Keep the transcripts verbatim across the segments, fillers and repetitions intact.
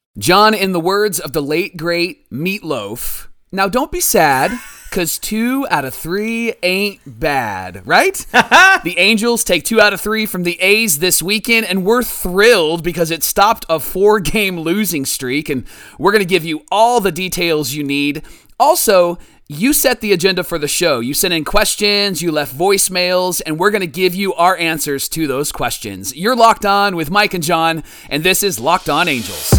John, in the words of the late, great Meatloaf, now don't be sad, because two out of three ain't bad, right? The Angels take two out of three from the A's this weekend, and we're thrilled because it stopped a four-game losing streak, and we're going to give you all the details you need. Also, you set the agenda for the show. You sent in questions, you left voicemails, and we're going to give you our answers to those questions. You're Locked On with Mike and John, and this is Locked On Angels.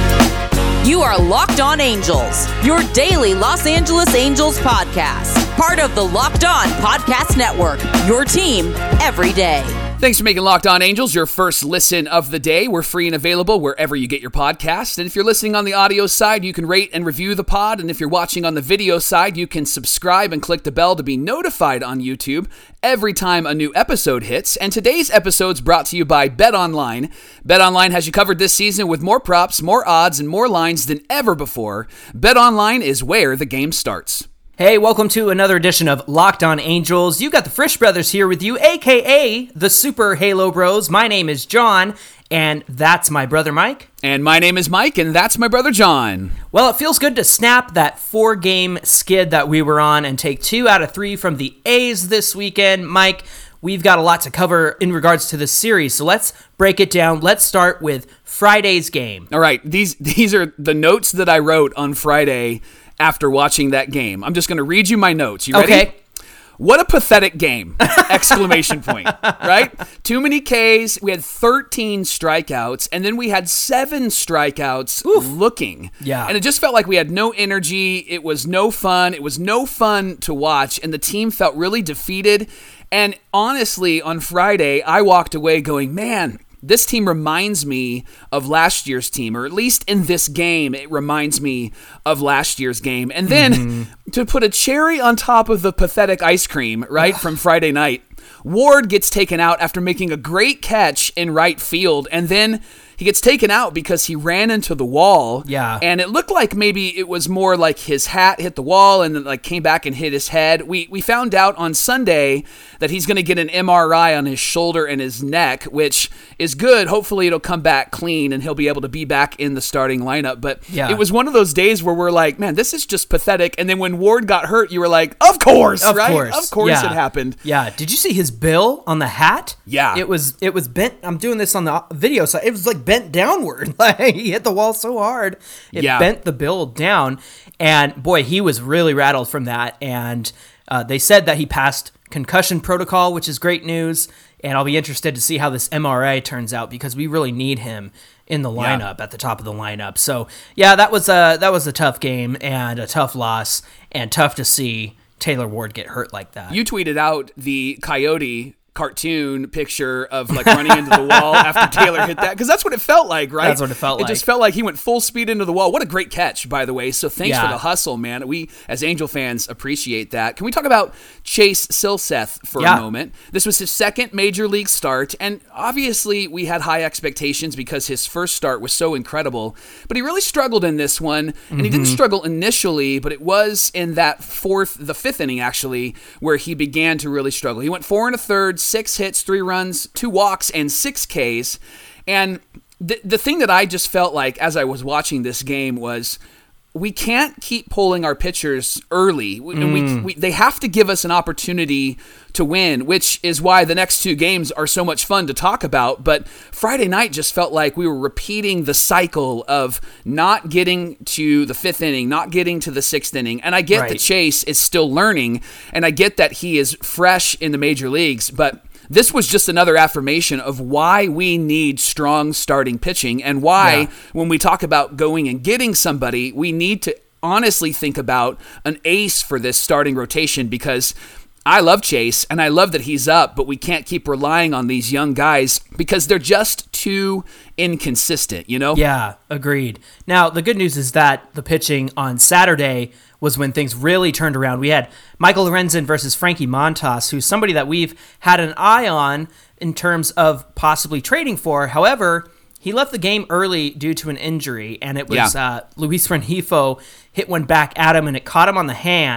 You are Locked On Angels, your daily Los Angeles Angels podcast. Part of the Locked On Podcast Network, your team every day. Thanks for making Locked On Angels your first listen of the day. We're free and available wherever you get your podcasts. And if you're listening on the audio side, you can rate and review the pod. And if you're watching on the video side, you can subscribe and click the bell to be notified on YouTube every time a new episode hits. And today's episode's brought to you by BetOnline. BetOnline has you covered this season with more props, more odds, and more lines than ever before. BetOnline is where the game starts. Hey, welcome to another edition of Locked On Angels. You got the Frisch Brothers here with you, a k a the Super Halo Bros. My name is John, and that's my brother Mike. And my name is Mike, and that's my brother John. Well, it feels good to snap that four-game skid that we were on and take two out of three from the A's this weekend. Mike, we've got a lot to cover in regards to this series, so let's break it down. Let's start with Friday's game. All right, these these are the notes that I wrote on Friday after watching that game. I'm just going to read you my notes. You ready? Okay. What a pathetic game! Exclamation point, right? Too many Ks. We had thirteen strikeouts, and then we had seven strikeouts Oof. looking. Yeah. And it just felt like we had no energy. It was no fun. It was no fun to watch, and the team felt really defeated. And honestly, on Friday, I walked away going, man, this team reminds me of last year's team, or at least in this game, it reminds me of last year's game. And then mm-hmm. to put a cherry on top of the pathetic ice cream, right, from Friday night, Ward gets taken out after making a great catch in right field, and then he gets taken out because he ran into the wall. Yeah. And it looked like maybe it was more like his hat hit the wall and then like came back and hit his head. We we found out on Sunday that he's going to get an M R I on his shoulder and his neck, which is good. Hopefully it'll come back clean and he'll be able to be back in the starting lineup. But yeah. It was one of those days where we're like, man, this is just pathetic. And then when Ward got hurt, you were like, of course, of right? Course. Of course yeah. it happened. Yeah. Did you see his bill on the hat? Yeah. It was it was bent. I'm doing this on the video, so it was like bent downward. Like he hit the wall so hard, it yeah. bent the bill down. And boy, he was really rattled from that. And uh, they said that he passed concussion protocol, which is great news. And I'll be interested to see how this M R I turns out because we really need him in the lineup yeah. at the top of the lineup. So yeah, that was a that was a tough game and a tough loss, and tough to see Taylor Ward get hurt like that. You tweeted out the Coyote cartoon picture of like running into the wall after Taylor hit that, because that's what it felt like, right? That's what it felt it like. It just felt like he went full speed into the wall. What a great catch, by the way. So thanks yeah. for the hustle, man. We, as Angel fans, appreciate that. Can we talk about Chase Silseth for yeah. a moment? This was his second major league start, and obviously we had high expectations because his first start was so incredible, but he really struggled in this one, and mm-hmm. he didn't struggle initially, but it was in that fourth, the fifth inning actually, where he began to really struggle. He went four and a third, six hits, three runs, two walks, and six Ks. And the the thing that I just felt like as I was watching this game was we can't keep pulling our pitchers early. Mm. And we, we they have to give us an opportunity to win, which is why the next two games are so much fun to talk about. But Friday night just felt like we were repeating the cycle of not getting to the fifth inning, not getting to the sixth inning. And I get right. that Chase is still learning, and I get that he is fresh in the major leagues, but this was just another affirmation of why we need strong starting pitching, and why yeah. when we talk about going and getting somebody, we need to honestly think about an ace for this starting rotation, because I love Chase and I love that he's up, but we can't keep relying on these young guys because they're just too inconsistent, you know? Yeah, agreed. Now, the good news is that the pitching on Saturday was when things really turned around. We had Michael Lorenzen versus Frankie Montas, who's somebody that we've had an eye on in terms of possibly trading for. However, he left the game early due to an injury, and it was yeah. uh, Luis Rengifo hit one back at him, and it caught him on the hand,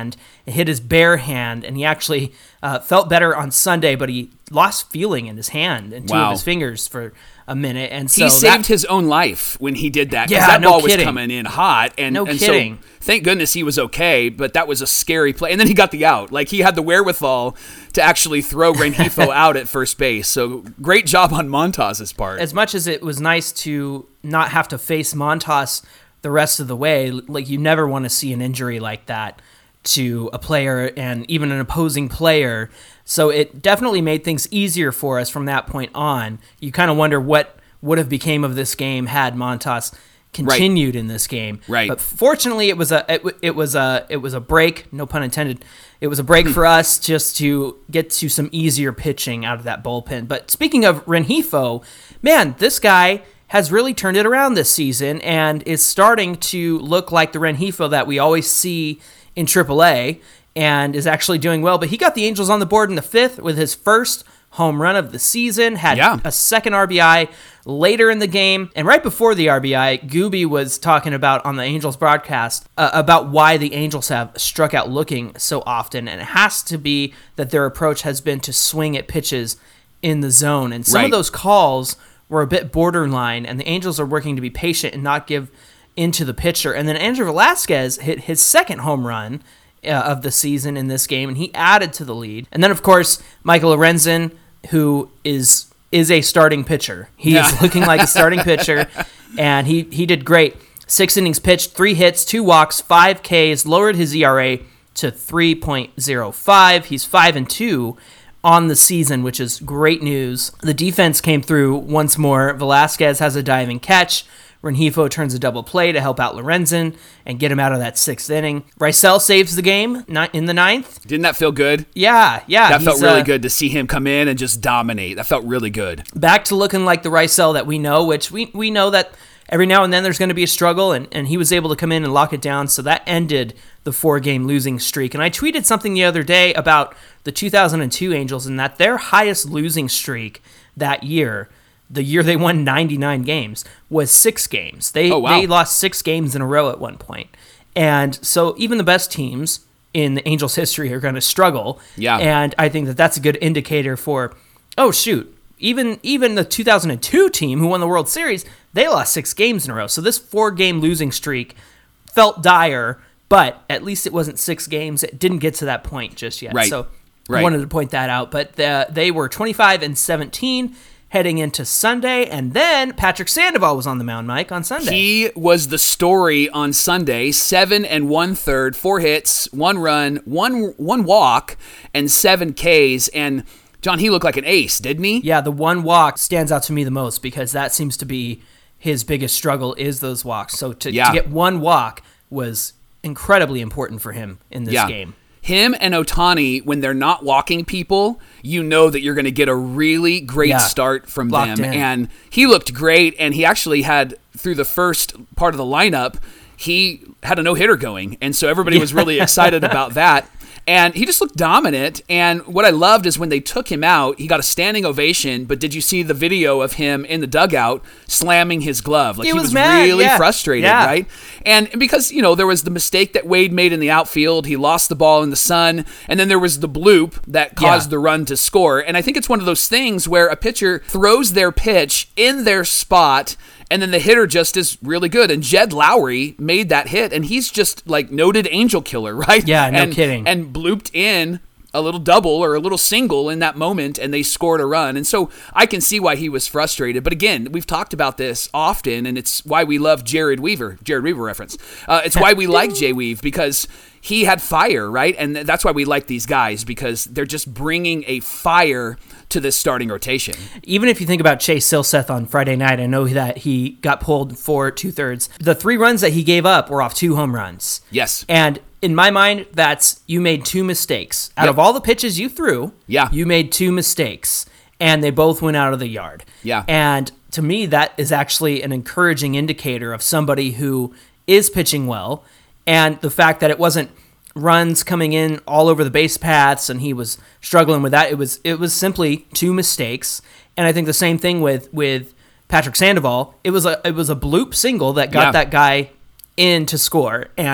It hit his bare hand, and he actually uh, felt better on Sunday, but he lost feeling in his hand and two Wow. of his fingers for a minute. And so he saved that, his own life when he did that. 'Cause Yeah, that no ball was kidding. coming in hot. And, No and kidding. so thank goodness he was okay, but that was a scary play. And then he got the out. Like, he had the wherewithal to actually throw Rengifo out at first base. So great job on Montas's part. as much as it was nice to not have to face Montas the rest of the way, like you never want to see an injury like that to a player and even an opposing player. So it definitely made things easier for us from that point on. You kind of wonder what would have became of this game had Montas continued right. in this game. Right. But fortunately, it was a it, it was a it was a break. No pun intended. It was a break for us just to get to some easier pitching out of that bullpen. But speaking of Rengifo, man, this guy has really turned it around this season and is starting to look like the Rengifo that we always see in triple A and is actually doing well. But he got the Angels on the board in the fifth with his first home run of the season, had yeah. a second R B I later in the game. And right before the R B I, Gooby was talking about on the Angels broadcast uh, about why the Angels have struck out looking so often. And it has to be that their approach has been to swing at pitches in the zone. And some right. of those calls were a bit borderline, and the Angels are working to be patient and not give into the pitcher. And then Andrew Velasquez hit his second home run uh, of the season in this game, and he added to the lead. And then, of course, Michael Lorenzen, who is is a starting pitcher. He yeah. is looking like a starting pitcher, and he, he did great. Six innings pitched, three hits, two walks, five Ks, lowered his E R A to three point oh five. He's five and two on the season, which is great news. The defense came through once more. Velasquez has a diving catch. Rengifo turns a double play to help out Lorenzen and get him out of that sixth inning. Rysel saves the game in the ninth. Didn't that feel good? Yeah, yeah. That felt really uh, good to see him come in and just dominate. That felt really good. Back to looking like the Rysel that we know, which we, we know that every now and then there's going to be a struggle, and, and he was able to come in and lock it down, so that ended the four-game losing streak. And I tweeted something the other day about the two thousand two Angels and that their highest losing streak that year, the year they won ninety-nine games, was six games. They oh, wow. they lost six games in a row at one point. And so even the best teams in the Angels' history are going to struggle. Yeah. And I think that that's a good indicator for, oh, shoot, even even the two thousand two team who won the World Series, they lost six games in a row. So this four-game losing streak felt dire, but at least it wasn't six games. It didn't get to that point just yet. Right. So right. I wanted to point that out. But the, they were twenty-five and seventeen heading into Sunday, and then Patrick Sandoval was on the mound, Mike, on Sunday. He was the story on Sunday. Seven and one third, four hits, one run, one one walk, and seven Ks. And John, he looked like an ace, didn't he? Yeah, the one walk stands out to me the most because that seems to be his biggest struggle is those walks. So to, yeah. to get one walk was incredibly important for him in this yeah. game. Him and Ohtani, when they're not walking people, you know that you're going to get a really great Yeah. start from Locked them. in. And he looked great, and he actually had, through the first part of the lineup, he had a no-hitter going. And so everybody was really excited about that. And he just looked dominant. And what I loved is when they took him out, he got a standing ovation. But did you see the video of him in the dugout slamming his glove? Like He he was was, mad, really yeah. frustrated, Yeah. right? And because, you know, there was the mistake that Wade made in the outfield. He lost the ball in the sun. And then there was the bloop that caused Yeah. the run to score. And I think it's one of those things where a pitcher throws their pitch in their spot, and then the hitter just is really good. And Jed Lowry made that hit, and he's just like noted angel killer, right? Yeah, no and, kidding. And blooped in a little double or a little single in that moment, and they scored a run. And so I can see why he was frustrated. But again, we've talked about this often, and it's why we love Jared Weaver, Jared Weaver reference. Uh, it's why we like Jay Weave, because he had fire, right? And that's why we like these guys, because they're just bringing a fire to this starting rotation. Even if you think about Chase Silseth on Friday night, I know that he got pulled for two-thirds. The three runs that he gave up were off two home runs. Yes. And in my mind, that's you made two mistakes. Out Yep. of all the pitches you threw, Yeah. you made two mistakes, and they both went out of the yard. Yeah. And to me, that is actually an encouraging indicator of somebody who is pitching well, and the fact that it wasn't runs coming in all over the base paths and he was struggling with that. It was it was simply two mistakes. And I think the same thing with with Patrick Sandoval. It was a it was a bloop single that got Yeah. that guy in to score. And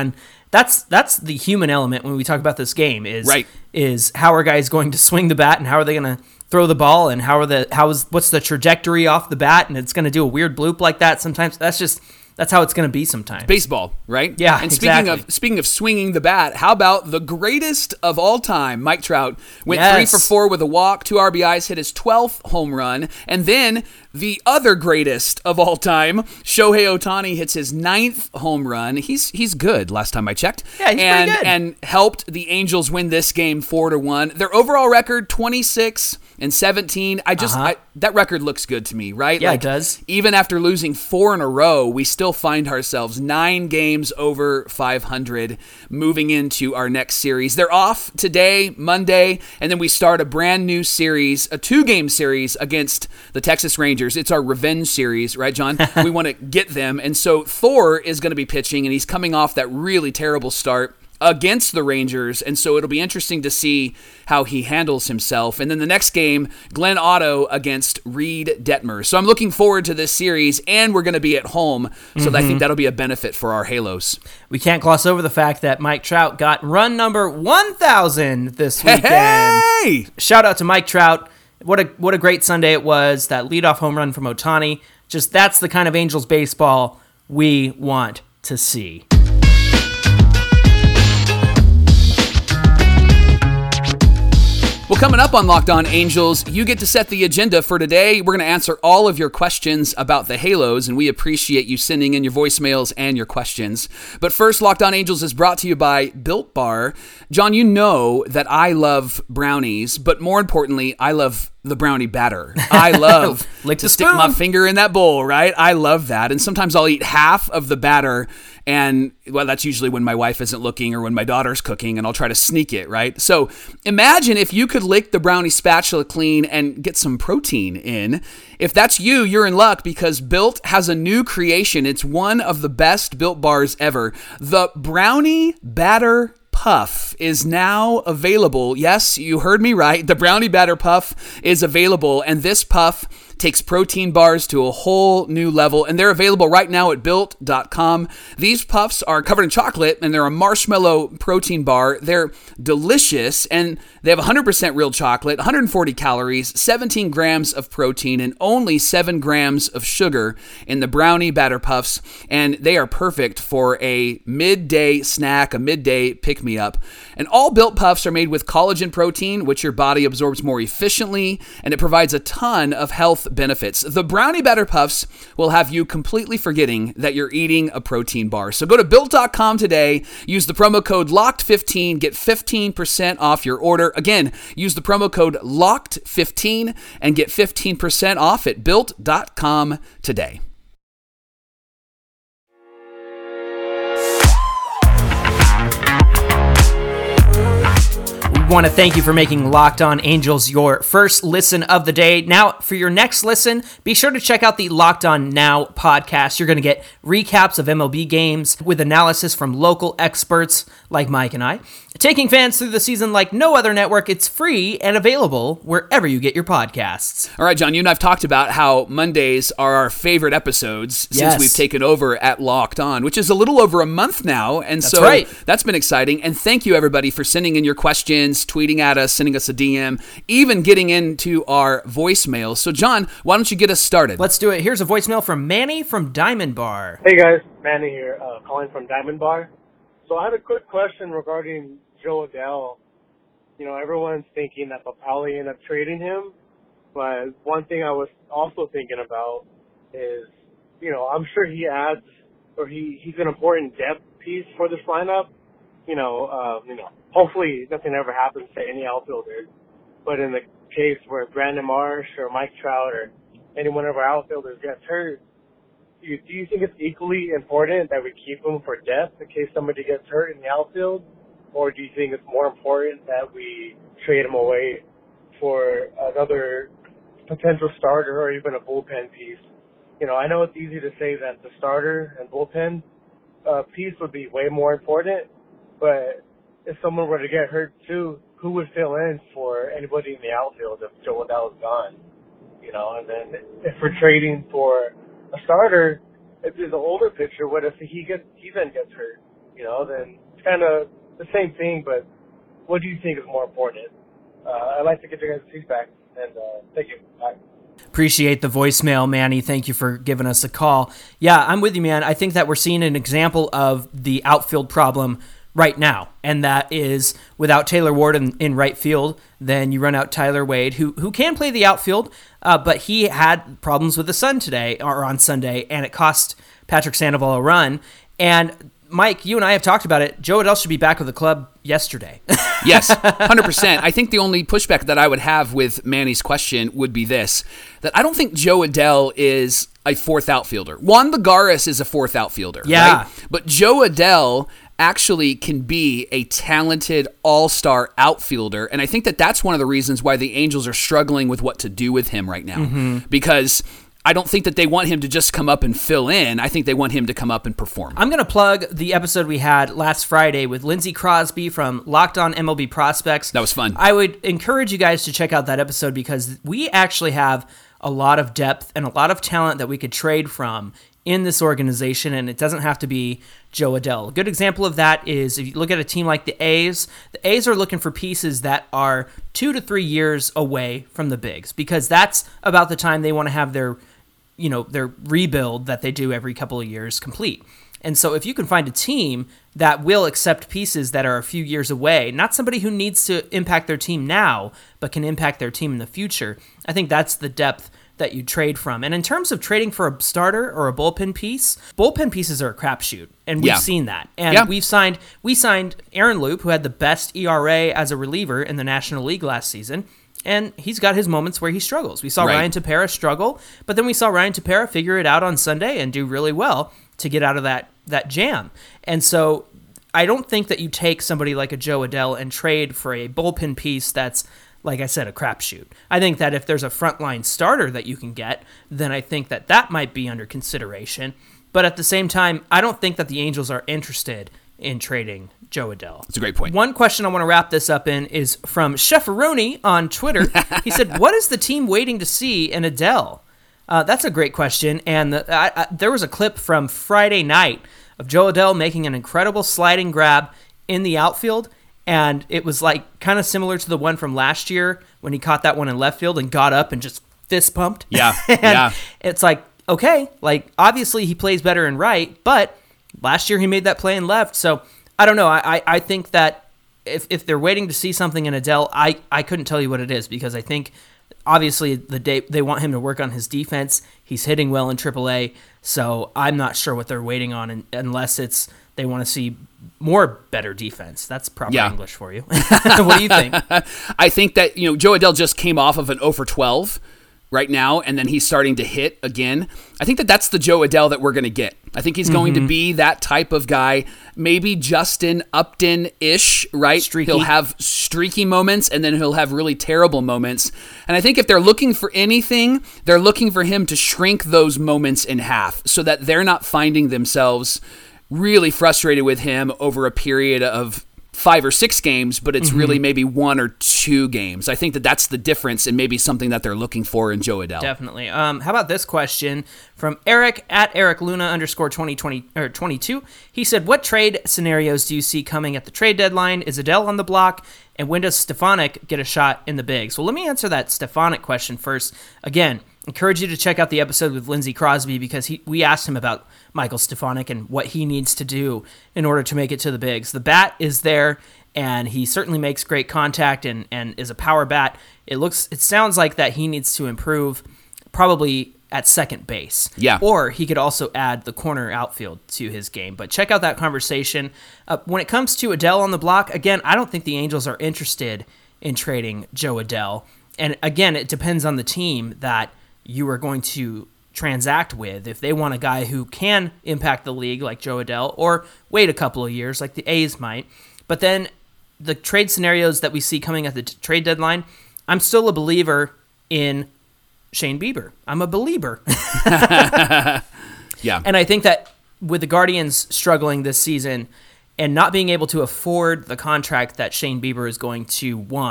that's that's the human element when we talk about this game is right. is how are guys going to swing the bat and how are they going to throw the ball and how are the how is what's the trajectory off the bat and it's going to do a weird bloop like that sometimes. That's just that's how it's going to be sometimes. Baseball, right? Yeah, and speaking exactly. of speaking of swinging the bat, how about the greatest of all time, Mike Trout went Yes. three for four with a walk, two R B Is, hit his twelfth home run, and then the other greatest of all time, Shohei Ohtani, hits his ninth home run. He's he's good. Last time I checked, Yeah, he's and pretty good. and helped the Angels win this game four to one. Their overall record twenty-six and seventeen. I just Uh-huh. I, that record looks good to me, right? Yeah, it does. Even after losing four in a row, we still find ourselves nine games over five hundred moving into our next series. They're off today, Monday, and then we start a brand new series, a two-game series against the Texas Rangers. It's our revenge series, right, John? We want to get them. And so Thor is going to be pitching, and he's coming off that really terrible start against the Rangers, and so it'll be interesting to see how he handles himself. And then the next game, Glenn Otto against Reed Detmer. So I'm looking forward to this series, and we're going to be at home, so Mm-hmm. I think that'll be a benefit for our Halos. We can't gloss over the fact that Mike Trout got run number one thousand this weekend. Hey! Shout out to Mike Trout. What a what a great Sunday it was. That leadoff home run from Ohtani. Just that's the kind of Angels baseball we want to see. Well, coming up on Locked On Angels, you get to set the agenda for today. We're going to answer all of your questions about the Halos, and we appreciate you sending in your voicemails and your questions. But first, Locked On Angels is brought to you by Built Bar. John, you know that I love brownies, but more importantly, I love the brownie batter. I love Lick to the stick spoon. my finger in that bowl, right? I love that. And sometimes I'll eat half of the batter, and well, that's usually when my wife isn't looking or when my daughter's cooking, and I'll try to sneak it, right? So imagine if you could lick the brownie spatula clean and get some protein in. If that's you, you're in luck because Built has a new creation. It's one of the best Built bars ever. The Brownie Batter Puff is now available. Yes, you heard me right. The Brownie Batter Puff is available, and this puff takes protein bars to a whole new level, and they're available right now at built dot com. These puffs are covered in chocolate, and they're a marshmallow protein bar. They're delicious, and they have one hundred percent real chocolate, one hundred forty calories, seventeen grams of protein, and only seven grams of sugar in the Brownie Batter Puffs, and they are perfect for a midday snack, a midday pick-me-up. And all Built Puffs are made with collagen protein, which your body absorbs more efficiently, and it provides a ton of health benefits. The Brownie Batter Puffs will have you completely forgetting that you're eating a protein bar. So go to built dot com today, use the promo code locked fifteen, get fifteen percent off your order. Again, use the promo code locked fifteen and get fifteen percent off at built dot com today. Want to thank you for making Locked On Angels your first listen of the day. Now, for your next listen, be sure to check out the Locked On Now podcast. You're going to get recaps of M L B games with analysis from local experts like Mike and I, taking fans through the season like no other network. It's free and available wherever you get your podcasts. All right, John, you and I have talked about how Mondays are our favorite episodes since Yes. we've taken over at Locked On, which is a little over a month now. And That's so right. that's been exciting. And thank you, everybody, for sending in your questions, tweeting at us, sending us a D M, even getting into our voicemails. So, John, why don't you get us started? Let's do it. Here's a voicemail from Manny from Diamond Bar. Hey guys, Manny here, uh, calling from Diamond Bar. So I had a quick question regarding Joe Adell. You know, everyone's thinking that they'll probably end up trading him, but one thing I was also thinking about is, you know, I'm sure he adds, or he, he's an important depth piece for this lineup. You know, uh, you know, hopefully nothing ever happens to any outfielder, but in the case where Brandon Marsh or Mike Trout or any one of our outfielders gets hurt, Do you, do you think it's equally important that we keep him for depth in case somebody gets hurt in the outfield? Or do you think it's more important that we trade him away for another potential starter or even a bullpen piece? You know, I know it's easy to say that the starter and bullpen uh, piece would be way more important, but if someone were to get hurt too, who would fill in for anybody in the outfield if Joe Adell is gone? You know, and then if we're trading for a starter, if there's an older pitcher, what if he gets he then gets hurt? you know, then it's kind of the same thing, but what do you think is more important? Uh, I'd like to get your guys' feedback, and uh, thank you. Bye. Appreciate the voicemail, Manny. Thank you for giving us a call. Yeah, I'm with you, man. I think that we're seeing an example of the outfield problem right now, and that is without Taylor Ward in, in right field, then you run out Tyler Wade, who who can play the outfield, uh, but he had problems with the sun today, or on Sunday, and it cost Patrick Sandoval a run. And Mike, you and I have talked about it. Jo Adell should be back with the club yesterday. Yes, one hundred percent. I think the only pushback that I would have with Manny's question would be this, that I don't think Jo Adell is a fourth outfielder. Juan Lagares is a fourth outfielder, yeah. right? But Jo Adell actually can be a talented all-star outfielder, and I think that that's one of the reasons why the Angels are struggling with what to do with him right now, mm-hmm. because I don't think that they want him to just come up and fill in. I think they want him to come up and perform. I'm going to plug the episode we had last Friday with Lindsey Crosby from Locked On M L B Prospects. That was fun. I would encourage you guys to check out that episode because we actually have a lot of depth and a lot of talent that we could trade from in this organization, and it doesn't have to be Jo Adell. A good example of that is if you look at a team like the A's, the A's are looking for pieces that are two to three years away from the bigs because that's about the time they want to have their you know, their rebuild that they do every couple of years complete. And so if you can find a team that will accept pieces that are a few years away, not somebody who needs to impact their team now, but can impact their team in the future, I think that's the depth that you trade from. And in terms of trading for a starter or a bullpen piece, bullpen pieces are a crapshoot, and we've yeah. seen that. And yeah. we've signed, we signed Aaron Loup, who had the best E R A as a reliever in the National League last season. And he's got his moments where he struggles. We saw right. Ryan Tepera struggle, but then we saw Ryan Tepera figure it out on Sunday and do really well to get out of that that jam. And so I don't think that you take somebody like a Jo Adell and trade for a bullpen piece that's, like I said, a crapshoot. I think that if there's a frontline starter that you can get, then I think that that might be under consideration. But at the same time, I don't think that the Angels are interested in trading Jo Adell. That's a great point. One question I want to wrap this up in is from Chefaroni on Twitter. He said, what is the team waiting to see in Adell? Uh, that's a great question. And the, I, I, there was a clip from Friday night of Jo Adell making an incredible sliding grab in the outfield. And it was like kind of similar to the one from last year when he caught that one in left field and got up and just fist pumped. Yeah, and yeah. It's like, okay, like obviously he plays better in right, but last year he made that play in left. So I don't know. I, I, I think that if, if they're waiting to see something in Adell, I, I couldn't tell you what it is because I think obviously the day they want him to work on his defense. He's hitting well in triple A, so I'm not sure what they're waiting on in, unless it's they want to see more better defense. That's proper yeah. English for you. What do you think? I think that, you know, Jo Adell just came off of an oh for twelve right now, and then he's starting to hit again. I think that that's the Jo Adell that we're going to get. I think he's going mm-hmm. to be that type of guy, maybe Justin Upton-ish, right? Streaky. He'll have streaky moments, and then he'll have really terrible moments. And I think if they're looking for anything, they're looking for him to shrink those moments in half so that they're not finding themselves really frustrated with him over a period of five or six games, but it's mm-hmm. really maybe one or two games. I think that that's the difference and maybe something that they're looking for in Jo Adell. Definitely. Um, how about this question from Eric at Eric Luna underscore twenty twenty or twenty-two? He said, "What trade scenarios do you see coming at the trade deadline? Is Adell on the block? And when does Stefanik get a shot in the bigs?" Well, let me answer that Stefanik question first. Again, encourage you to check out the episode with Lindsey Crosby because he we asked him about Michael Stefanik and what he needs to do in order to make it to the bigs. The bat is there, and he certainly makes great contact and, and is a power bat. It looks, it sounds like that he needs to improve probably at second base. Yeah. Or he could also add the corner outfield to his game. But check out that conversation. Uh, when it comes to Adell on the block, again, I don't think the Angels are interested in trading Jo Adell. And again, it depends on the team that you are going to transact with. If they want a guy who can impact the league like Jo Adell, or wait a couple of years like the A's might. But then the trade scenarios that we see coming at the t- trade deadline, I'm still a believer in Shane Bieber. I'm a believer. Yeah. And I think that with the Guardians struggling this season and not being able to afford the contract that Shane Bieber is going to want,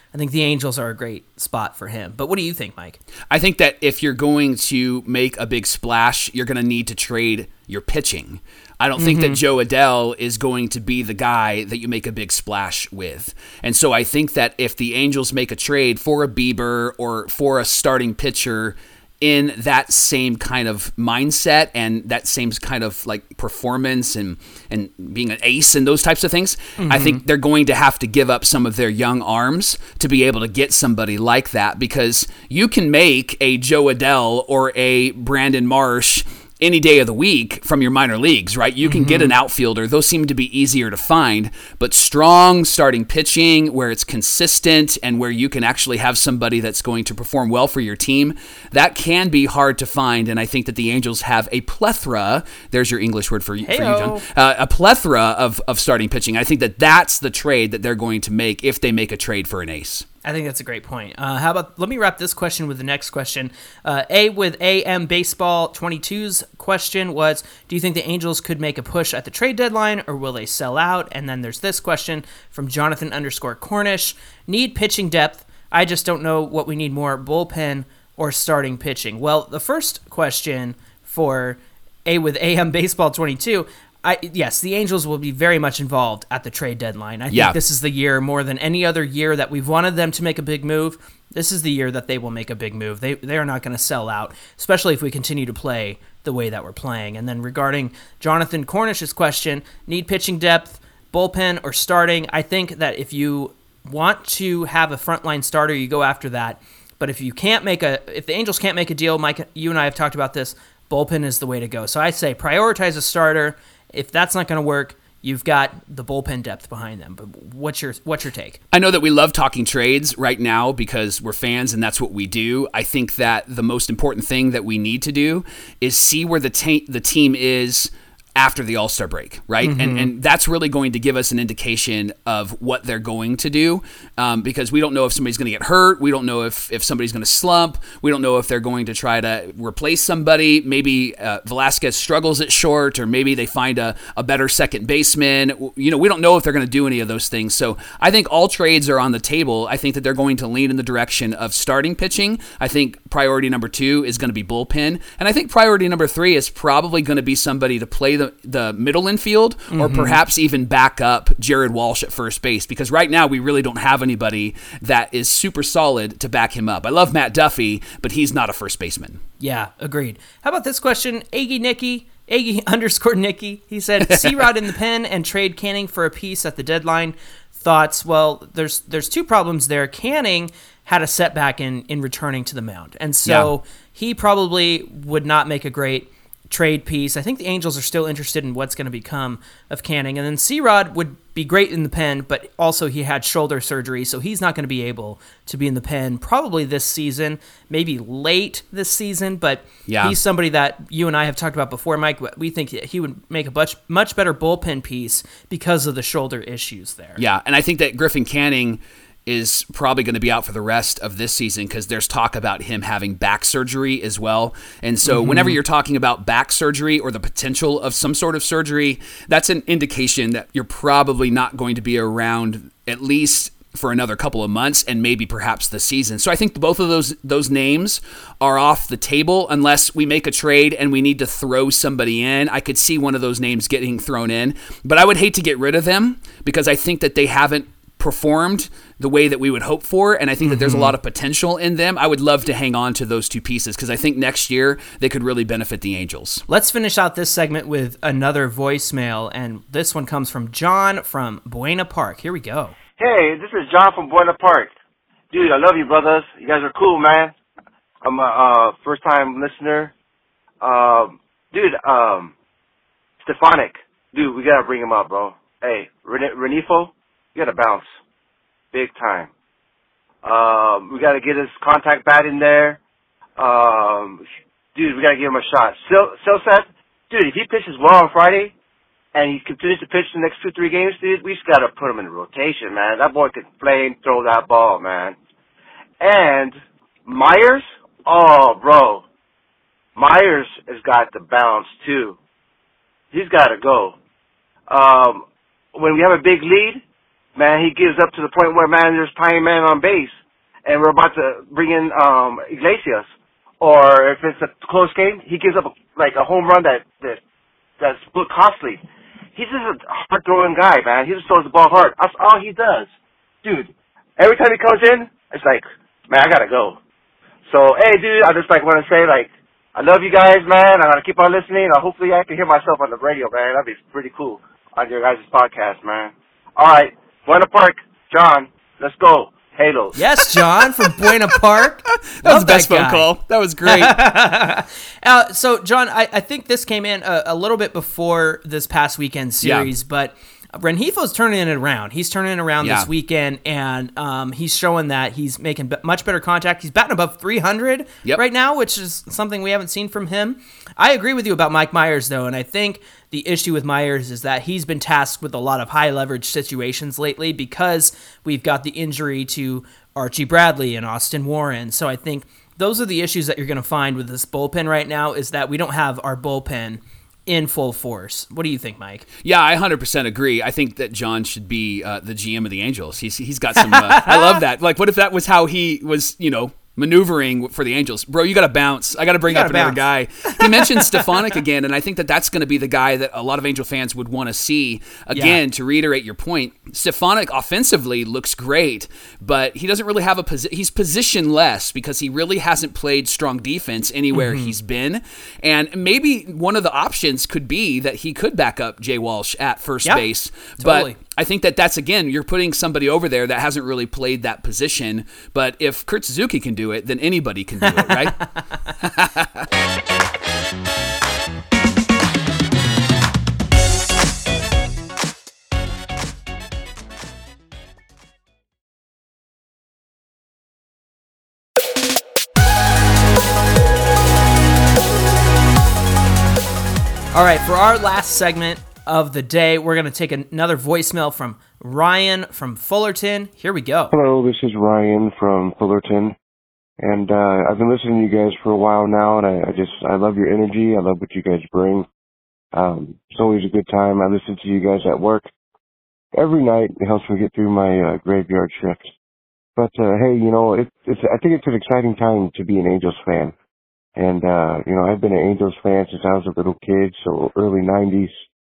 I think the Angels are a great spot for him. But what do you think, Mike? I think that if you're going to make a big splash, you're going to need to trade your pitching. I don't think mm-hmm. that Joe Adell is going to be the guy that you make a big splash with. And so I think that if the Angels make a trade for a Bieber or for a starting pitcher in that same kind of mindset and that same kind of like performance and, and being an ace and those types of things, mm-hmm. I think they're going to have to give up some of their young arms to be able to get somebody like that, because you can make a Joe Adell or a Brandon Marsh any day of the week from your minor leagues, right? You can mm-hmm. get an outfielder. Those seem to be easier to find, but strong starting pitching where it's consistent and where you can actually have somebody that's going to perform well for your team, that can be hard to find. And I think that the Angels have a plethora, there's your English word for, for you, John, uh, a plethora of, of starting pitching. I think that that's the trade that they're going to make if they make a trade for an ace. I think that's a great point. Uh, how about, let me wrap this question with the next question. Uh, A with A M Baseball twenty-two's question was, do you think the Angels could make a push at the trade deadline, or will they sell out? And then there's this question from Jonathan underscore Cornish. Need pitching depth. I just don't know what we need more, bullpen or starting pitching. Well, the first question for A with A M Baseball twenty-two, I, yes, the Angels will be very much involved at the trade deadline. I think yeah. this is the year, more than any other year, that we've wanted them to make a big move. This is the year that they will make a big move. They they are not going to sell out, especially if we continue to play the way that we're playing. And then regarding Jonathan Cornish's question, need pitching depth, bullpen, or starting? I think that if you want to have a frontline starter, you go after that. But if you can't make a, if the Angels can't make a deal, Mike, you and I have talked about this, bullpen is the way to go. So I say prioritize a starter. If that's not going to work, you've got the bullpen depth behind them. But what's your what's your take? I know that we love talking trades right now because we're fans and that's what we do. I think that the most important thing that we need to do is see where the ta- the team is after the All-Star break, right? Mm-hmm. And and that's really going to give us an indication of what they're going to do, um, because we don't know if somebody's going to get hurt. We don't know if, if somebody's going to slump. We don't know if they're going to try to replace somebody. Maybe uh, Velasquez struggles at short, or maybe they find a, a better second baseman. You know, we don't know if they're going to do any of those things. So I think all trades are on the table. I think that they're going to lean in the direction of starting pitching. I think priority number two is going to be bullpen. And I think priority number three is probably going to be somebody to play the, the middle infield, or mm-hmm. perhaps even back up Jared Walsh at first base, because right now we really don't have anybody that is super solid to back him up. I love Matt Duffy, but he's not a first baseman. Yeah, agreed. How about this question? Aggie Nicky, Aggie underscore Nicky, he said, C-Rod in the pen and trade Canning for a piece at the deadline. Thoughts? Well, there's there's two problems there. Canning had a setback in, in returning to the mound, and so yeah. he probably would not make a great trade piece. I think the Angels are still interested in what's going to become of Canning. And then C-Rod would be great in the pen, but also he had shoulder surgery, so he's not going to be able to be in the pen probably this season, maybe late this season, but yeah. he's somebody that you and I have talked about before, Mike. We think he would make a much, much better bullpen piece because of the shoulder issues there. Yeah, and I think that Griffin Canning is probably going to be out for the rest of this season because there's talk about him having back surgery as well. And so mm-hmm. whenever you're talking about back surgery or the potential of some sort of surgery, that's an indication that you're probably not going to be around at least for another couple of months and maybe perhaps the season. So I think both of those those names are off the table unless we make a trade and we need to throw somebody in. I could see one of those names getting thrown in, but I would hate to get rid of them because I think that they haven't performed the way that we would hope for, and I think mm-hmm. that there's a lot of potential in them. I would love to hang on to those two pieces because I think next year they could really benefit the Angels. Let's finish out this segment with another voicemail, and this one comes from John from Buena Park. Here we go. Hey, this is John from Buena Park. Dude, I love you, brothers. You guys are cool, man. I'm a uh, first-time listener. Um, dude, um, Stefanik. Dude, we gotta bring him up, bro. Hey, Ren- Renifo, you gotta bounce. Big time. Um, we gotta get his contact bat in there. Um, dude, we gotta give him a shot. Sil- Silseth, dude, if he pitches well on Friday, and he continues to pitch the next two, three games, dude, we just gotta put him in rotation, man. That boy can flame throw that ball, man. And Myers, oh, bro. Myers has got to bounce, too. He's gotta go. Um, when we have a big lead, man, he gives up to the point where, man, there's tying man on base, and we're about to bring in um, Iglesias. Or if it's a close game, he gives up like a home run that that that's costly. He's just a hard-throwing guy, man. He just throws the ball hard. That's all he does, dude. Every time he comes in, it's like, man, I gotta go. So, hey, dude, I just like want to say, like, I love you guys, man. I'm gonna keep on listening. Uh, hopefully, I can hear myself on the radio, man. That'd be pretty cool on your guys' podcast, man. All right, Buena Park, John, let's go. Halos. Yes, John from Buena Park. That was the best phone call. That was great. uh, so, John, I, I think this came in a, a little bit before this past weekend series, yeah. but Renjifo's turning it around. He's turning it around yeah. this weekend, and um, he's showing that he's making b- much better contact. He's batting above three hundred yep. right now, which is something we haven't seen from him. I agree with you about Mike Myers, though, and I think the issue with Myers is that he's been tasked with a lot of high-leverage situations lately because we've got the injury to Archie Bradley and Austin Warren. So I think those are the issues that you're going to find with this bullpen right now, is that we don't have our bullpen in full force. What do you think, Mike? Yeah, I one hundred percent agree. I think that John should be uh, the G M of the Angels. He's he's got some. Uh, I love that. Like, what if that was how he was? You know. Maneuvering for the Angels. Bro, you got to bounce. I got to bring up another guy. He mentioned Stefanik again, and I think that that's going to be the guy that a lot of Angel fans would want to see. Again, yeah. to reiterate your point, Stefanik offensively looks great, but he doesn't really have a position. He's positionless because he really hasn't played strong defense anywhere mm-hmm. he's been. And maybe one of the options could be that he could back up Jay Walsh at first yep, base. Totally. But I think that that's, again, you're putting somebody over there that hasn't really played that position. But if Kurt Suzuki can do it, then anybody can do it, right? All right, for our last segment of the day, we're going to take another voicemail from Ryan from Fullerton. Here we go. Hello, this is Ryan from Fullerton. And uh, I've been listening to you guys for a while now, and I, I just, I love your energy. I love what you guys bring. Um, it's always a good time. I listen to you guys at work every night. It helps me get through my uh, graveyard shift. But, uh, hey, you know, it, it's, I think it's an exciting time to be an Angels fan. And, uh, you know, I've been an Angels fan since I was a little kid, so early nineties.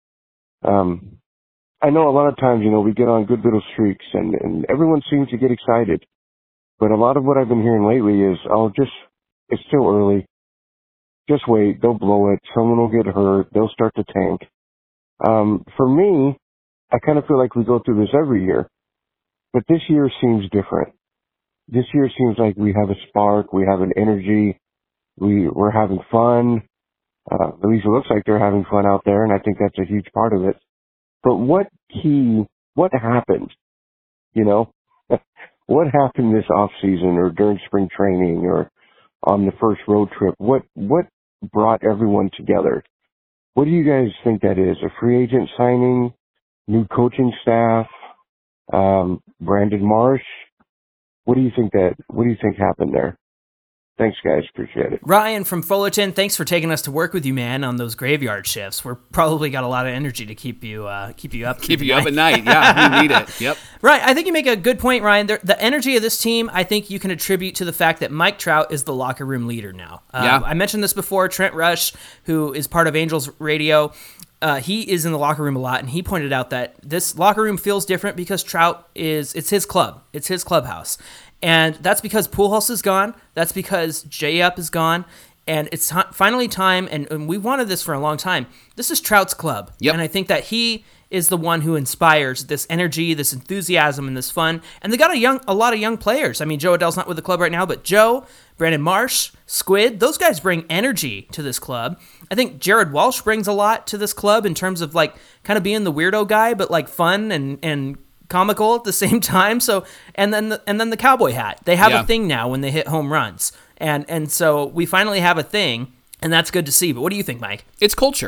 Um, I know a lot of times, you know, we get on good little streaks, and, and everyone seems to get excited. But a lot of what I've been hearing lately is, oh, just, it's still early. Just wait. They'll blow it. Someone will get hurt. They'll start to tank. Um, for me, I kind of feel like we go through this every year. But this year seems different. This year seems like we have a spark. We have an energy. We, we're having fun. Uh, at least it looks like they're having fun out there, and I think that's a huge part of it. But what key, what happened? You know? What happened this off season or during spring training or on the first road trip? What what brought everyone together? What do you guys think that is? A free agent signing, new coaching staff, um, Brandon Marsh? What do you think that? What do you think happened there? Thanks, guys. Appreciate it. Ryan from Fullerton, thanks for taking us to work with you, man, on those graveyard shifts. We're probably got a lot of energy to keep you uh, keep you up. Keep you night. up at night. Yeah, you need it. Yep. Right. I think you make a good point, Ryan. The, the energy of this team, I think you can attribute to the fact that Mike Trout is the locker room leader now. Uh, yeah. I mentioned this before. Trent Rush, who is part of Angels Radio, Uh, he is in the locker room a lot, and he pointed out that this locker room feels different because Trout is, it's his club. It's his clubhouse. And that's because Pujols is gone. That's because J-Up is gone. And it's t- finally time, and, and we wanted this for a long time. This is Trout's club. Yep. And I think that he is the one who inspires this energy, this enthusiasm, and this fun. And they got a young, a lot of young players. I mean, Joe Adell's not with the club right now, but Joe, Brandon Marsh, Squid, those guys bring energy to this club. I think Jared Walsh brings a lot to this club in terms of like kind of being the weirdo guy, but like fun and and comical at the same time. So and then the, and then the cowboy hat. They have yeah. a thing now when they hit home runs, and and so we finally have a thing, and that's good to see. But what do you think, Mike? It's culture.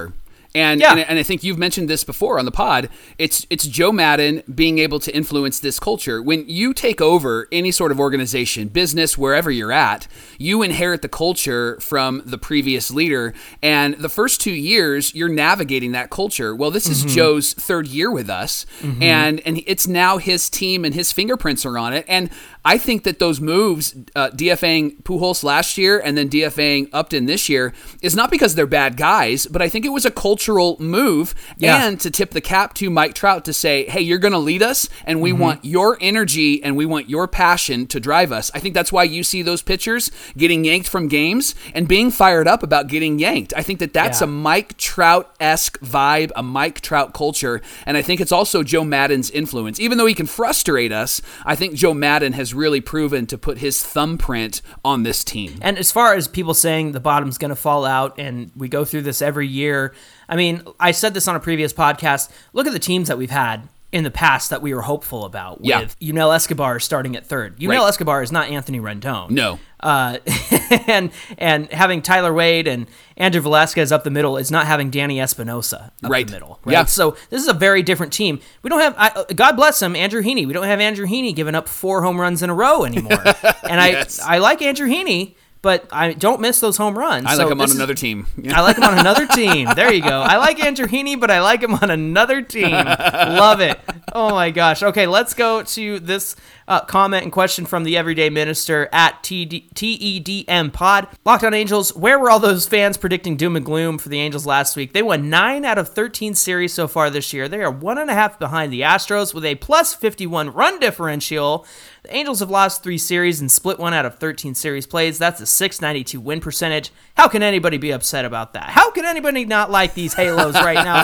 And, Yeah. and and I think you've mentioned this before on the pod. It's it's Joe Madden being able to influence this culture. When you take over any sort of organization, business, wherever you're at, you inherit the culture from the previous leader. And the first two years, you're navigating that culture. Well, this is mm-hmm. Joe's third year with us, mm-hmm. and and it's now his team and his fingerprints are on it. And I think that those moves, uh, DFAing Pujols last year and then DFAing Upton this year, is not because they're bad guys, but I think it was a cultural move yeah. and to tip the cap to Mike Trout to say, hey, you're going to lead us and we mm-hmm. want your energy and we want your passion to drive us. I think that's why you see those pitchers getting yanked from games and being fired up about getting yanked. I think that that's yeah. a Mike Trout-esque vibe, a Mike Trout culture, and I think it's also Joe Madden's influence. Even though he can frustrate us, I think Joe Madden has really proven to put his thumbprint on this team. And as far as people saying the bottom's going to fall out, and we go through this every year, I mean, I said this on a previous podcast. Look at the teams that we've had in the past that we were hopeful about, with yeah. Yunel Escobar starting at third. Yunel right. Escobar is not Anthony Rendon. No. Uh, and and having Tyler Wade and Andrew Velasquez up the middle is not having Danny Espinosa up right. the middle. Right? Yeah. So this is a very different team. We don't have, I, God bless him, Andrew Heaney. We don't have Andrew Heaney giving up four home runs in a row anymore. And yes. I I like Andrew Heaney, but I don't miss those home runs. I so like him on is, another team. Yeah. I like him on another team. There you go. I like Andrew Heaney, but I like him on another team. Love it. Oh my gosh. Okay, let's go to this uh, comment and question from the Everyday Minister at T E D M Pod. Locked On Angels, where were all those fans predicting doom and gloom for the Angels last week? They won nine out of thirteen series so far this year. They are one and a half behind the Astros with a plus fifty-one run differential. The Angels have lost three series and split one out of thirteen series plays. That's a six ninety-two win percentage. How can anybody be upset about that? How can anybody not like these Halos right now,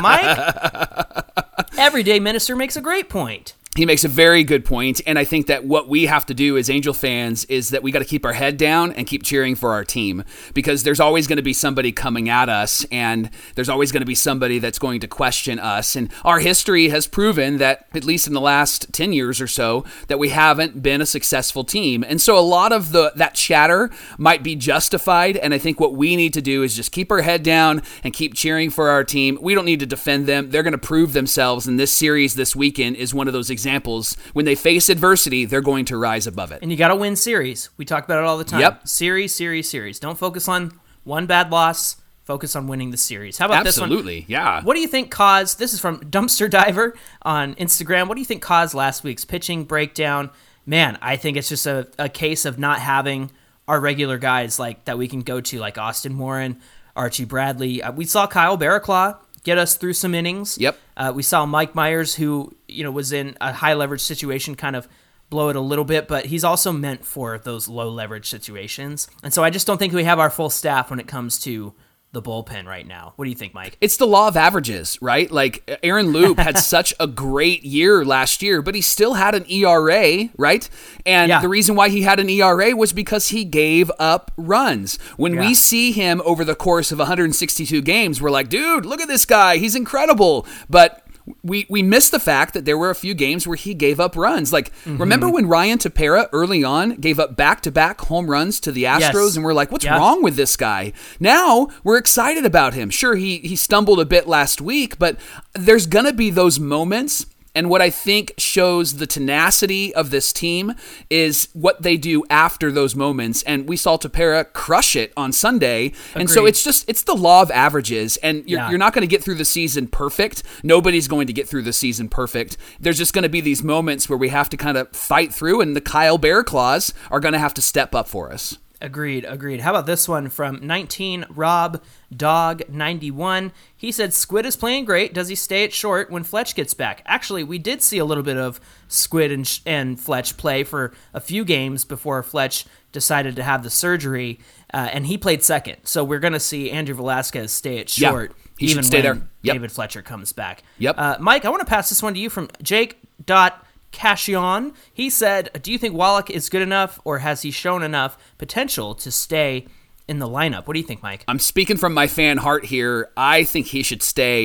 Mike? Everyday Minister makes a great point. He makes a very good point, and I think that what we have to do as Angel fans is that we got to keep our head down and keep cheering for our team, because there's always going to be somebody coming at us, and there's always going to be somebody that's going to question us, and our history has proven that, at least in the last ten years or so, that we haven't been a successful team, and so a lot of the that chatter might be justified, and I think what we need to do is just keep our head down and keep cheering for our team. We don't need to defend them. They're going to prove themselves, and this series this weekend is one of those examples. Examples. When they face adversity, they're going to rise above it. And you got to win series. We talk about it all the time. Yep. Series, series, series. Don't focus on one bad loss. Focus on winning the series. How about Absolutely, this one? Absolutely, yeah. What do you think caused, this is from Dumpster Diver on Instagram, what do you think caused last week's pitching breakdown? Man, I think it's just a, a case of not having our regular guys like that we can go to, like Austin Warren, Archie Bradley. Uh, we saw Kyle Barraclough get us through some innings. Yep. Uh, we saw Mike Myers, who you know was in a high leverage situation, kind of blow it a little bit, but he's also meant for those low leverage situations. And so I just don't think we have our full staff when it comes to the bullpen right now. What do you think, Mike? It's the law of averages, right? Like Aaron Loup had such a great year last year, but he still had an E R A, right? And yeah. the reason why he had an E R A was because he gave up runs. When yeah. we see him over the course of one hundred sixty-two games, we're like, dude, look at this guy. He's incredible. But we we missed the fact that there were a few games where he gave up runs. Like, mm-hmm. remember when Ryan Tepera early on gave up back-to-back home runs to the Astros? Yes. And we're like, what's yeah. wrong with this guy? Now we're excited about him. Sure, he, he stumbled a bit last week, but there's going to be those moments. And what I think shows the tenacity of this team is what they do after those moments. And we saw Tepera crush it on Sunday. Agreed. And so it's just, it's the law of averages. And you're, yeah. you're not going to get through the season perfect. Nobody's going to get through the season perfect. There's just going to be these moments where we have to kind of fight through, and the Kyle Barracloughs are going to have to step up for us. Agreed, agreed. How about this one from nineteen Rob Dog ninety-one? He said, Squid is playing great. Does he stay at short when Fletch gets back? Actually, we did see a little bit of Squid and, and Fletch play for a few games before Fletch decided to have the surgery, uh, and he played second. So we're going to see Andrew Velasquez stay at short. Yeah, he even should stay when there. Yep. David Fletcher comes back. Yep. Uh, Mike, I want to pass this one to you from Jake dot Cashion. He said, do you think Wallach is good enough, or has he shown enough potential to stay in the lineup? What do you think, Mike? I'm speaking from my fan heart here. I think he should stay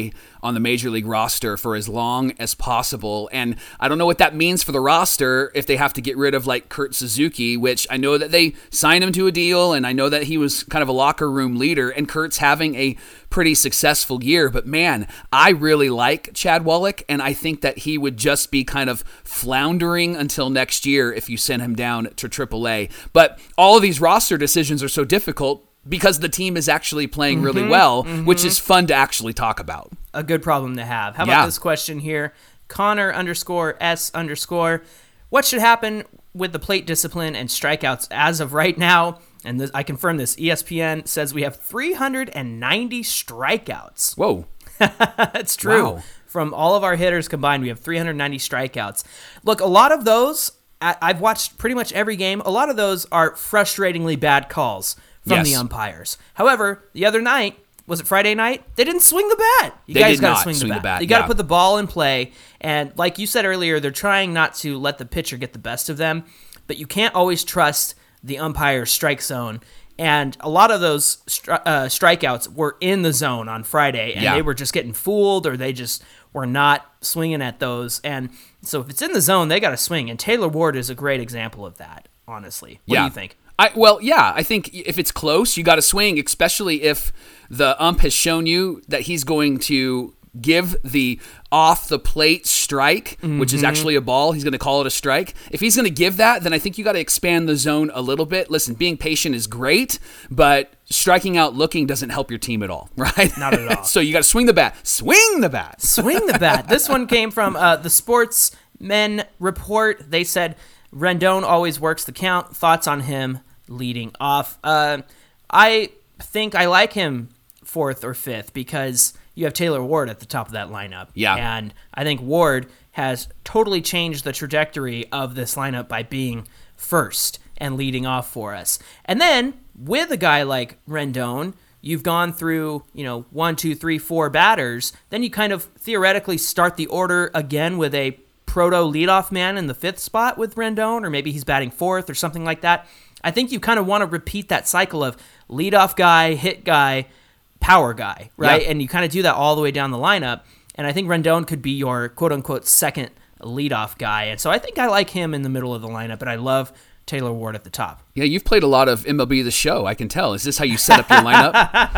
on the Major League roster for as long as possible. And I don't know what that means for the roster if they have to get rid of like Kurt Suzuki, which I know that they signed him to a deal, and I know that he was kind of a locker room leader, and Kurt's having a pretty successful year. But man, I really like Chad Wallach, and I think that he would just be kind of floundering until next year if you send him down to triple A. But all of these roster decisions are so difficult because the team is actually playing mm-hmm, really well, mm-hmm. which is fun to actually talk about. A good problem to have. How about yeah. this question here? Connor underscore S underscore. What should happen with the plate discipline and strikeouts as of right now? And this, I confirm this. E S P N says we have three hundred ninety strikeouts. Whoa. It's true. Wow. From all of our hitters combined, we have three hundred ninety strikeouts. Look, a lot of those, I've watched pretty much every game. A lot of those are frustratingly bad calls from yes. the umpires. However, the other night, was it Friday night? They didn't swing the bat. You they guys did got to not swing, swing the, the bat. bat. You got to yeah. put the ball in play. And like you said earlier, they're trying not to let the pitcher get the best of them. But you can't always trust the umpire's strike zone. And a lot of those stri- uh, strikeouts were in the zone on Friday, and yeah. they were just getting fooled, or they just were not swinging at those. And so if it's in the zone, they got to swing. And Taylor Ward is a great example of that, honestly. What yeah. do you think? I, well, yeah, I think if it's close, you got to swing, especially if the ump has shown you that he's going to give the off-the-plate strike, mm-hmm. which is actually a ball. He's going to call it a strike. If he's going to give that, then I think you got to expand the zone a little bit. Listen, being patient is great, but striking out looking doesn't help your team at all, right? Not at all. So you got to swing the bat. Swing the bat. Swing the bat. This one came from uh, the Sportsmen Report. They said, Rendon always works the count. Thoughts on him leading off? Uh, I think I like him fourth or fifth because you have Taylor Ward at the top of that lineup. Yeah. And I think Ward has totally changed the trajectory of this lineup by being first and leading off for us. And then with a guy like Rendon, you've gone through, you know, one, two, three, four batters. Then you kind of theoretically start the order again with a proto leadoff man in the fifth spot with Rendon, or maybe he's batting fourth or something like that. I think you kind of want to repeat that cycle of leadoff guy, hit guy, power guy, right? Yeah. And you kind of do that all the way down the lineup. And I think Rendon could be your quote-unquote second leadoff guy. And so I think I like him in the middle of the lineup, but I love Taylor Ward at the top. Yeah, you've played a lot of M L B The Show, I can tell. Is this how you set up your lineup?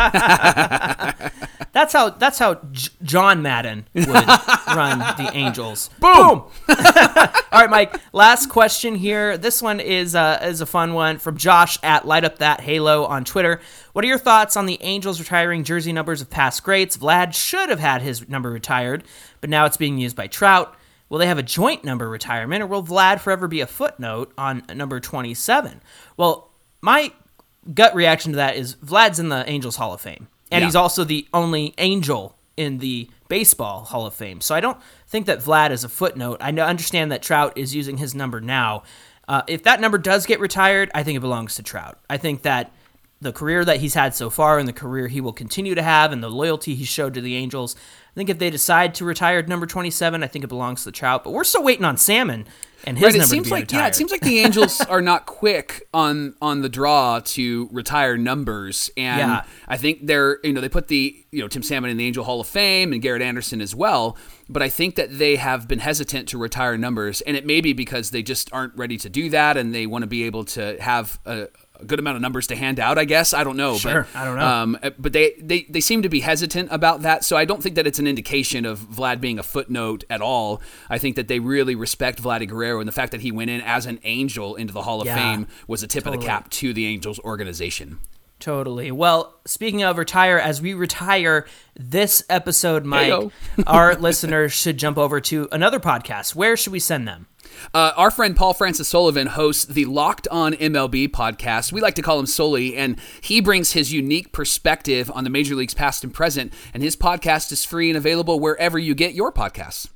That's how that's how J- John Madden would run the Angels. Boom! Boom! All right, Mike, last question here. This one is uh, is a fun one from Josh at Light Up That Halo on Twitter. What are your thoughts on the Angels retiring jersey numbers of past greats? Vlad should have had his number retired, but now it's being used by Trout. Will they have a joint number retirement, or will Vlad forever be a footnote on number twenty-seven? Well, my gut reaction to that is Vlad's in the Angels Hall of Fame, and yeah. he's also the only Angel in the Baseball Hall of Fame. So I don't think that Vlad is a footnote. I understand that Trout is using his number now. Uh, if that number does get retired, I think it belongs to Trout. I think that the career that he's had so far and the career he will continue to have and the loyalty he showed to the Angels, I think if they decide to retire number twenty-seven, I think it belongs to Trout. But we're still waiting on Salmon and his right, number it seems to be like retired. yeah, it seems like the Angels are not quick on on the draw to retire numbers, and Yeah. I think they're you know they put the you know Tim Salmon in the Angel Hall of Fame and Garrett Anderson as well, but I think that they have been hesitant to retire numbers, and it may be because they just aren't ready to do that, and they want to be able to have a a good amount of numbers to hand out, I guess. I don't know. Sure, but, I don't know. Um, but they, they, they seem to be hesitant about that, so I don't think that it's an indication of Vlad being a footnote at all. I think that they really respect Vladdy Guerrero, and the fact that he went in as an Angel into the Hall of Yeah, Fame was a tip totally. of the cap to the Angels organization. Totally. Well, speaking of retire, as we retire this episode, Mike, Heyo. our listeners should jump over to another podcast. Where should we send them? Uh, our friend Paul Francis Sullivan hosts the Locked On M L B podcast. We like to call him Sully, and he brings his unique perspective on the major leagues past and present, and his podcast is free and available wherever you get your podcasts.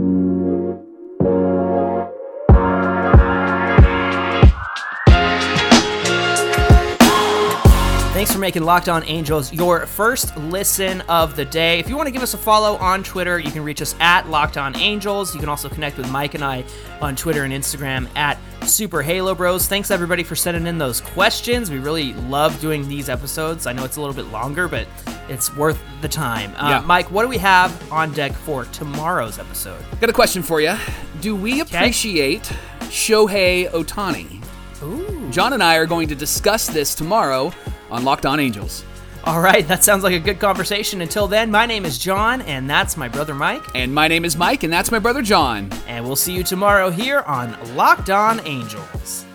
Thanks for making Locked On Angels your first listen of the day. If you want to give us a follow on Twitter, you can reach us at Locked On Angels. You can also connect with Mike and I on Twitter and Instagram at Super Halo Bros. Thanks everybody for sending in those questions. We really love doing these episodes. I know it's a little bit longer, but it's worth the time. Uh, Yeah. Mike, what do we have on deck for tomorrow's episode? Got a question for you. Do we appreciate Shohei Ohtani? Ooh. John and I are going to discuss this tomorrow on Locked On Angels. All right, that sounds like a good conversation. Until then, my name is John, and that's my brother Mike. And my name is Mike, and that's my brother John. And we'll see you tomorrow here on Locked On Angels.